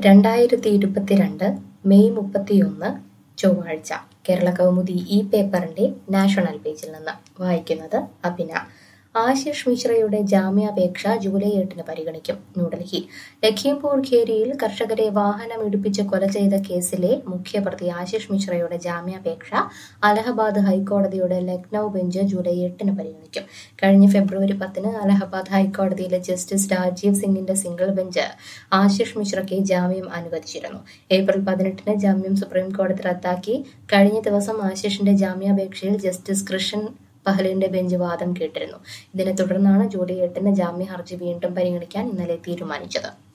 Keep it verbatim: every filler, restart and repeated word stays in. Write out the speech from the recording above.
രണ്ടായിരത്തി ഇരുപത്തിരണ്ട് മെയ് മുപ്പത്തിയൊന്ന് ചൊവ്വാഴ്ച കേരള കൗമുദി ഈ പേപ്പറിന്റെ നാഷണൽ പേജിൽ നിന്ന് വായിക്കുന്നത് അഭിന. ആശിഷ് മിശ്രയുടെ ജാമ്യാപേക്ഷ ജൂലൈ എട്ടിന് പരിഗണിക്കും. ന്യൂഡൽഹി. ലഖീംപൂർ ഖേരിയിൽ കർഷകരെ വാഹനമിടിപ്പിച്ച് കൊല ചെയ്ത കേസിലെ മുഖ്യപ്രതി ആശിഷ് മിശ്രയുടെ ജാമ്യാപേക്ഷ അലഹബാദ് ഹൈക്കോടതിയുടെ ലക്നൌ ബെഞ്ച് ജൂലൈ എട്ടിന് പരിഗണിക്കും. കഴിഞ്ഞ ഫെബ്രുവരി പത്തിന് അലഹബാദ് ഹൈക്കോടതിയിലെ ജസ്റ്റിസ് രാജീവ് സിംഗിന്റെ സിംഗിൾ ബെഞ്ച് ആശിഷ് മിശ്രയ്ക്ക് ജാമ്യം അനുവദിച്ചിരുന്നു. ഏപ്രിൽ പതിനെട്ടിന് ജാമ്യം സുപ്രീംകോടതി റദ്ദാക്കി. കഴിഞ്ഞ ദിവസം ആശിഷിന്റെ ജാമ്യാപേക്ഷയിൽ ജസ്റ്റിസ് കൃഷൻ പഹലിന്റെ ബെഞ്ച് വാദം കേട്ടിരുന്നു. ഇതിനെ തുടർന്നാണ് ജൂലൈ എട്ടിന് ജാമ്യ ഹർജി വീണ്ടും പരിഗണിക്കാൻ ഇന്നലെ തീരുമാനിച്ചത്.